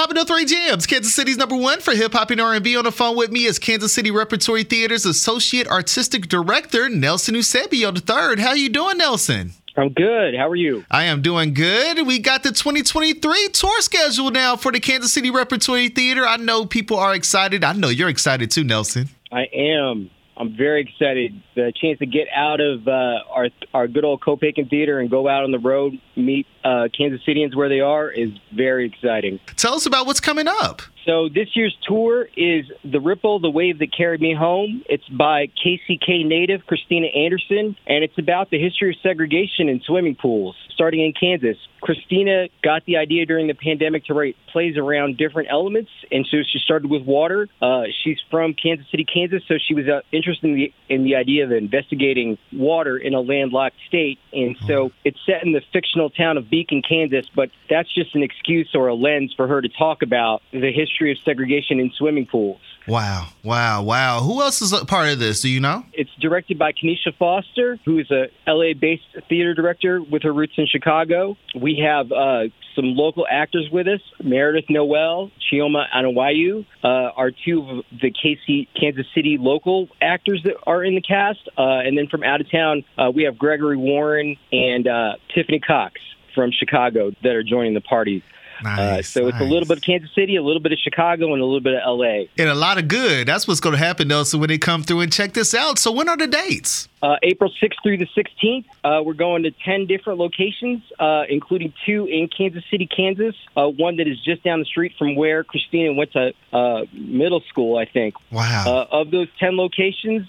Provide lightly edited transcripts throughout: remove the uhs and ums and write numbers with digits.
Top of the Three Jams, Kansas City's number one for hip-hop and R&B. On the phone with me is Kansas City Repertory Theater's Associate Artistic Director, Nelson Eusebio III. How you doing, Nelson? I'm good. How are you? I am doing good. We got the 2023 tour schedule now for the Kansas City Repertory Theater. I know people are excited. I know you're excited too, Nelson. I am. I'm very excited. The chance to get out of our good old Copaken Theater and go out on the road, meet Kansas Cityans where they are, is very exciting. Tell us about what's coming up. So this year's tour is The Ripple, The Wave That Carried Me Home. It's by KCK native Christina Anderson, and it's about the history of segregation in swimming pools, starting in Kansas. Christina got the idea during the pandemic to write plays around different elements, and so she started with water. She's from Kansas City, Kansas, so she was interested in the idea of investigating water in a landlocked state, and so it's set in the fictional town of Beacon, Kansas, but that's just an excuse or a lens for her to talk about the history of segregation in swimming pools. Wow. Who else is a part of this? Do you know? It's directed by Kenesha Foster, who is a LA-based theater director with her roots in Chicago. We have some local actors with us. Meredith Noel, Chioma Anawayu are two of the Kansas City local actors that are in the cast. And then from out of town, we have Gregory Warren and Tiffany Cox from Chicago that are joining the party. Nice. It's a little bit of Kansas City, a little bit of Chicago, and a little bit of L.A. And a lot of good. That's what's going to happen, though, so when they come through and check this out. So when are the dates? April 6th through the 16th. We're going to 10 different locations, including 2 in Kansas City, Kansas, one that is just down the street from where Christina went to middle school, I think. Wow. Of those 10 locations,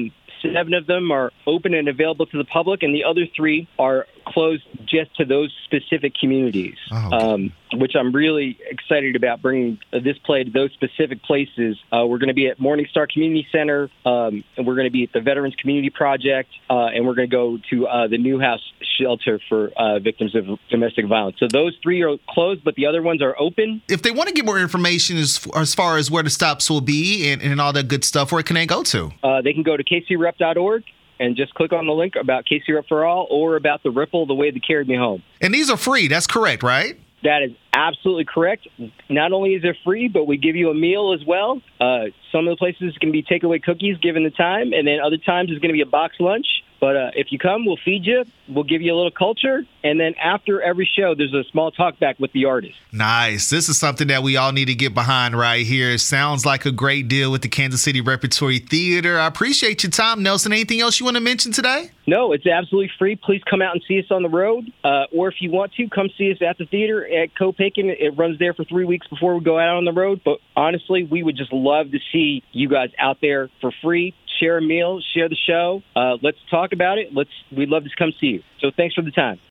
7 of them are open and available to the public, and the other 3 are closed just to those specific communities, which I'm really excited about, bringing this play to those specific places. We're going to be at Morningstar Community Center, and we're going to be at the Veterans Community Project, and we're going to go to the Newhouse Shelter for victims of domestic violence. So those 3 are closed, but the other ones are open. If they want to get more information as far as where the stops will be and all that good stuff, where can they go to? They can go to kcrep.org. And just click on the link about KC Rep for All or about The Ripple, The Wave That Carried Me Home. And these are free. That's correct, right? That is absolutely correct. Not only is it free, but we give you a meal as well. Some of the places can be takeaway cookies given the time, and then other times it's going to be a box lunch. But if you come, we'll feed you. We'll give you a little culture. And then after every show, there's a small talk back with the artist. Nice. This is something that we all need to get behind right here. It sounds like a great deal with the Kansas City Repertory Theater. I appreciate your time, Nelson. Anything else you want to mention today? No, it's absolutely free. Please come out and see us on the road. Or if you want to, come see us at the theater at Copaken. It runs there for 3 weeks before we go out on the road. But honestly, we would just love to see you guys out there for free. Share a meal, share the show. Let's talk about it. We'd love to come see you. So thanks for the time.